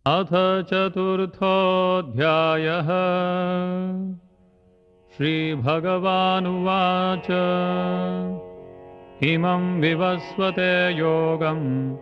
अथ चतुर्थोऽध्यायः। श्रीभगवानुवाच इमं विवस्वते योगं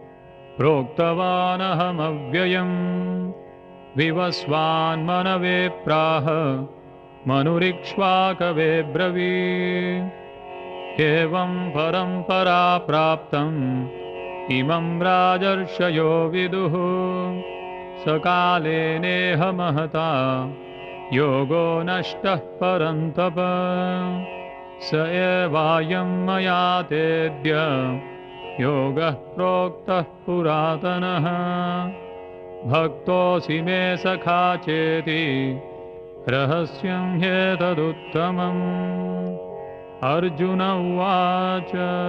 प्रोक्तवानहमव्ययम् विवस्वान्मनवे प्राह मनुरिक्ष्वाकवे ब्रवीत्। एवं परम्परा प्राप्तम् इमं राजर्षयो विदुः सकाले नेह महता योगो नष्टः परन्तप। स एवायं मया तेद्य योगः प्रोक्तः पुरातनः। भक्तोऽसि मे सखा चेति रहस्यं ह्येतदुत्तमम्। अर्जुन उवाच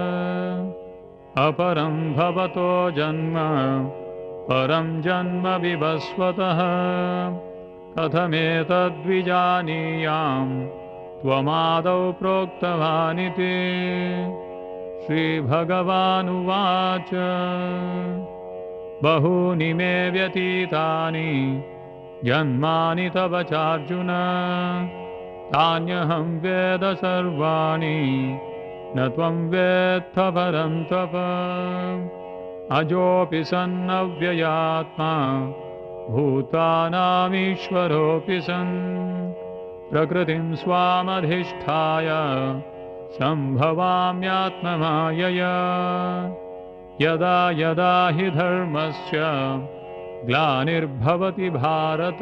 अपरं भवतो जन्म परं जन्म विवस्वतः कथमेतद्विजानीयाम् त्वमादौ प्रोक्तवानिति। श्रीभगवानुवाच बहूनि मे व्यतीतानि जन्मानि तव चार्जुन तान्यहं वेद सर्वाणि न त्वं वेत्थ परन्तप। अजोऽपि सन्नव्ययात्मा भूतानामीश्वरोऽपि सन् प्रकृतिं स्वामधिष्ठाय सम्भवाम्यात्ममायया। यदा यदा हि धर्मस्य ग्लानिर्भवति भारत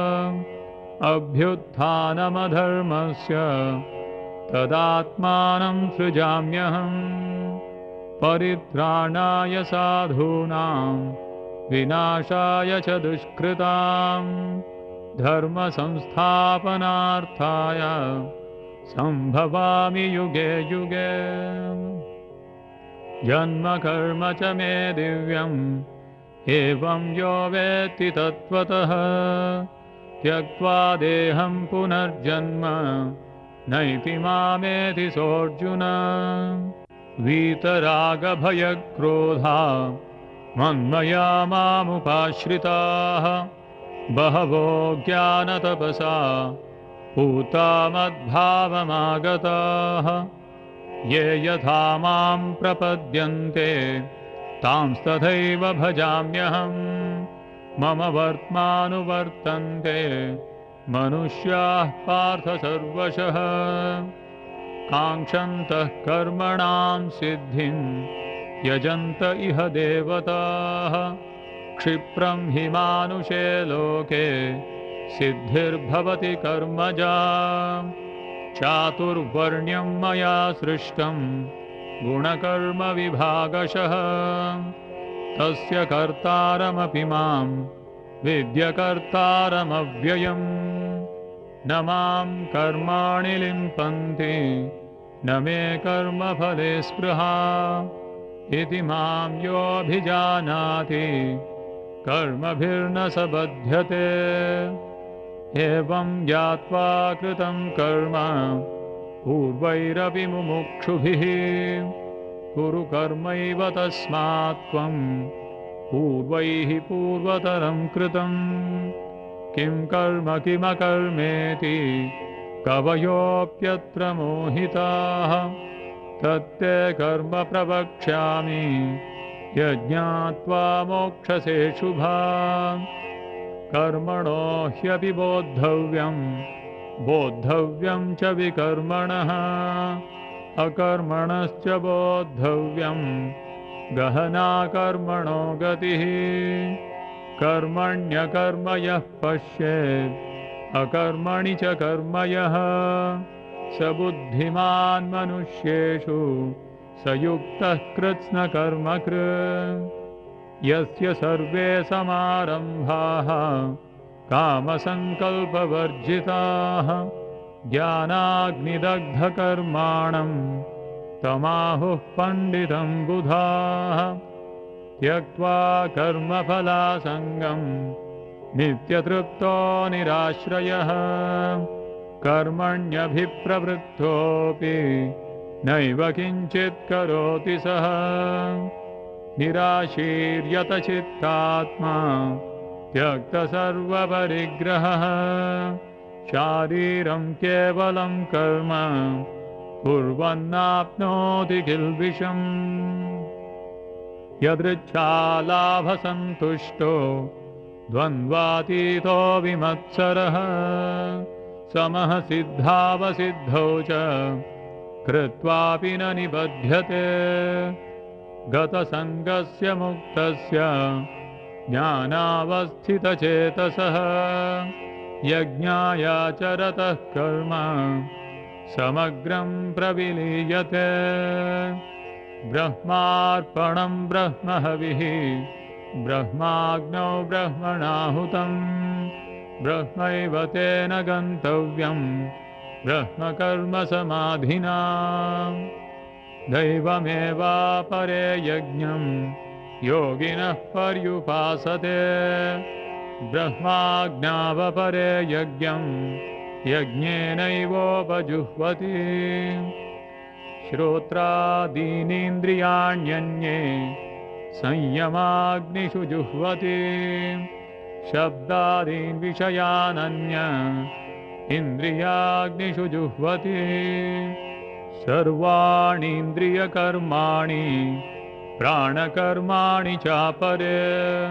अभ्युत्थानमधर्मस्य तदात्मानं सृजाम्यहम्। परित्राणाय साधूनां विनाशाय च दुष्कृतां धर्मसंस्थापनार्थाय सम्भवामि युगे युगे। जन्म कर्म च मे दिव्यम् एवं यो वेत्ति तत्त्वतः त्यक्त्वा देहं पुनर्जन्म नैति मामेति सोऽर्जुन। वीतरागभयक्रोधा मन्मया मामुपाश्रिताः बहवो ज्ञानतपसा पूता मद्भावमागताः। ये यथा मां प्रपद्यन्ते तांस्तथैव भजाम्यहम्। मम वर्त्मानुवर्तन्ते मनुष्याः पार्थ सर्वशः काङ्क्षन्तः कर्मणां सिद्धिं यजन्त इह देवताः। क्षिप्रं हि मानुषे लोके सिद्धिर्भवति कर्मजा। चातुर्वर्ण्यं मया सृष्टं गुणकर्मविभागशः तस्य कर्तारमपि मां विद्यकर्तारमव्ययम्। न मां कर्माणि लिम्पन्ति न मे कर्मफले स्पृहा इति मां योऽभिजानाति कर्मभिर्न स बध्यते। एवं ज्ञात्वा कृतं कर्म पूर्वैरपि मुमुक्षुभिः कुरु कर्मैव तस्मात् त्वं पूर्वैः पूर्वतरं कृतम्। किं कर्म किमकर्मेति कवयोऽप्यत्र मोहिताः तत्ते कर्म प्रवक्ष्यामि यज्ञात्वा मोक्षसे शुभाम्। कर्मणो ह्यपि बोद्धव्यं च विकर्मणः अकर्मणश्च बोद्धव्यं गहना कर्मणो गतिः। कर्मण्यकर्म यः पश्येत् अकर्मणि च कर्म यः स बुद्धिमान् मनुष्येषु स युक्तः कृत्स्नकर्मकृत्। यस्य सर्वे समारम्भाः कामसङ्कल्पवर्जिताः ज्ञानाग्निदग्धकर्माणं तमाहुः पण्डितं बुधाः। त्यक्त्वा कर्मफलासङ्गं नित्यतृप्तो निराश्रयः कर्मण्यभिप्रवृत्तोऽपि नैव किञ्चित् करोति सः। निराशीर्यत चित्तात्मा त्यक्तसर्वपरिग्रहः शारीरं केवलं कर्म कुर्वन्नाप्नोति किल्बिषम् यदृच्छालाभसन्तुष्टो द्वन्द्वातीतो विमत्सरः समः सिद्धावसिद्धौ च कृत्वापि न निबध्यते गतसङ्गस्य मुक्तस्य ज्ञानावस्थितचेतसः यज्ञायाचरतः कर्म समग्रं प्रविलीयते ब्रह्मार्पणं ब्रह्महविः ब्रह्माग्नौ ब्रह्मणाहुतं ब्रह्मैव तेन गन्तव्यं ब्रह्मकर्मसमाधिना दैवमेवापरे यज्ञं योगिनः पर्युपासते ब्रह्माज्ञावपरे यज्ञं यज्ञेनैवोपजुह्वति श्रोत्रादीनीन्द्रियाण्यन्ये संयमाग्निषु जुह्वति शब्दादीन् विषयानन्य इन्द्रियाग्निषु जुह्वति सर्वाणीन्द्रियकर्माणि प्राणकर्माणि चापरे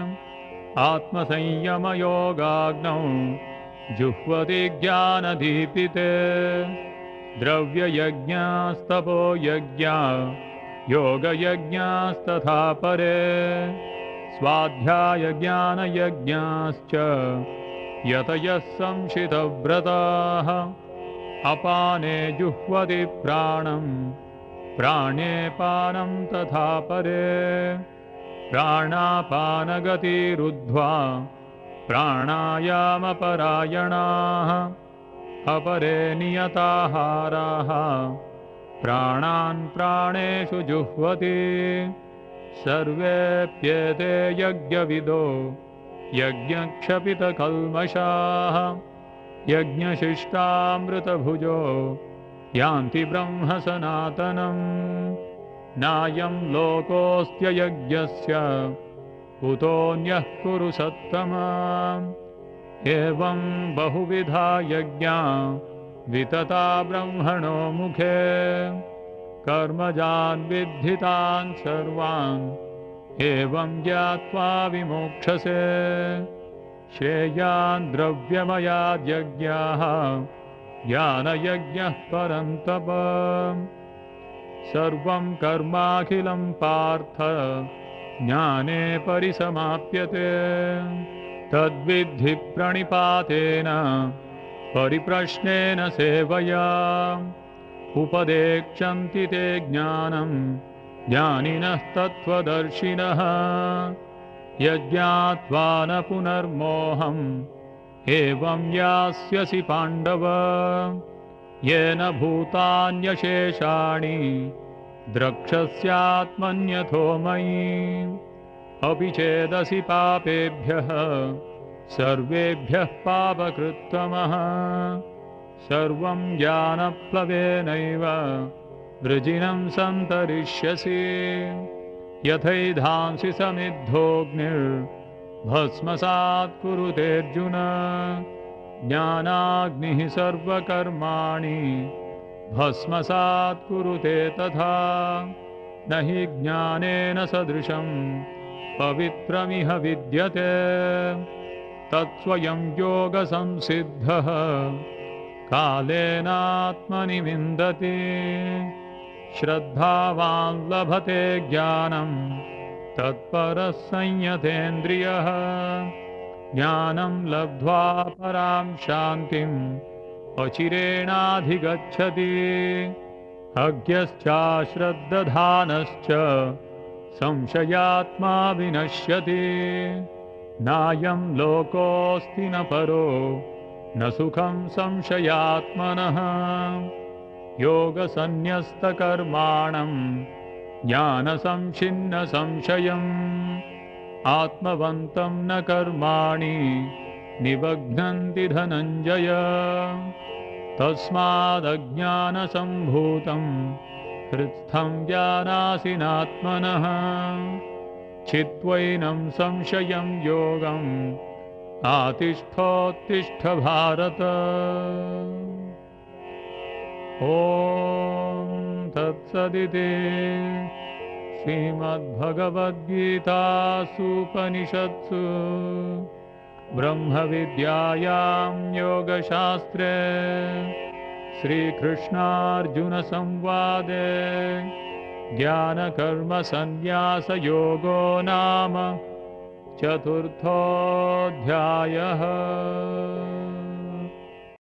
आत्मसंयमयोगाग्नौ जुह्वति ज्ञानदीपिते द्रव्ययज्ञास्तपो यज्ञा योगयज्ञास्तथा परे स्वाध्यायज्ञानयज्ञाश्च यतयः संशितव्रताः अपाने जुह्वति प्राणं प्राणे पानं तथा परे प्राणापानगतिरुद्ध्वा प्राणायामपरायणाः अपरे नियताहाराः प्राणान् प्राणेषु जुह्वति सर्वेऽप्येते यज्ञविदो यज्ञक्षपितकल्मषाः यज्ञशिष्टामृतभुजो यान्ति ब्रह्म सनातनम् नायं लोकोऽस्त्ययज्ञस्य कुतोऽन्यः कुरु सत्तमा एवं बहुविधा यज्ञा वितता ब्रह्मणो मुखे कर्मजान् विद्धितान् सर्वान् एवं ज्ञात्वा विमोक्षसे श्रेयान् द्रव्यमयाद्यज्ञाः ज्ञानयज्ञः परन्तप सर्वं कर्माखिलं पार्थ ज्ञाने परिसमाप्यते तद्विद्धि प्रणिपातेन परिप्रश्नेन सेवया उपदेक्षन्ति ते ज्ञानं ज्ञानिनः तत्त्वदर्शिनः यज्ञात्वा न पुनर्मोहम् एवं यास्यसि पाण्डव येन भूतान्यशेषाणि द्रक्ष्यस्यात्मन्यथो मयि अपि चेदसि पापेभ्यः सर्वेभ्यः पापकृत्तमः सर्वं ज्ञानप्लवेनैव वृजिनं सन्तरिष्यसि यथैधांसि समिद्धोऽग्निर्भस्मसात् कुरुतेऽर्जुन ज्ञानाग्निः सर्वकर्माणि भस्मसात् कुरुते तथा न हि ज्ञानेन सदृशं पवित्रमिह विद्यते तत्स्वयं योगसंसिद्धः कालेनात्मनि विन्दति श्रद्धावान् लभते ज्ञानं तत्परः संयतेन्द्रियः ज्ञानं लब्ध्वा परां शान्तिम् अचिरेणाधिगच्छति अज्ञश्चाश्रद्दधानश्च संशयात्मा विनश्यति नायं लोकोऽस्ति न परो न सुखं संशयात्मनः योगसन्न्यस्तकर्माणं ज्ञानसंच्छिन्नसंशयम् आत्मवन्तं न कर्माणि निबध्नन्ति धनञ्जय तस्मादज्ञानसम्भूतं हृत्स्थं ज्ञानासिनात्मनः चित्वैनं संशयं योगं आतिष्ठोत्तिष्ठ भारत। ॐ तत्सदिति श्रीमद्भगवद्गीतासूपनिषत्सु ब्रह्मविद्यायां योगशास्त्रे श्रीकृष्णार्जुनसंवादे ज्ञानकर्मसन्न्यासयोगो नाम चतुर्थोऽध्यायः।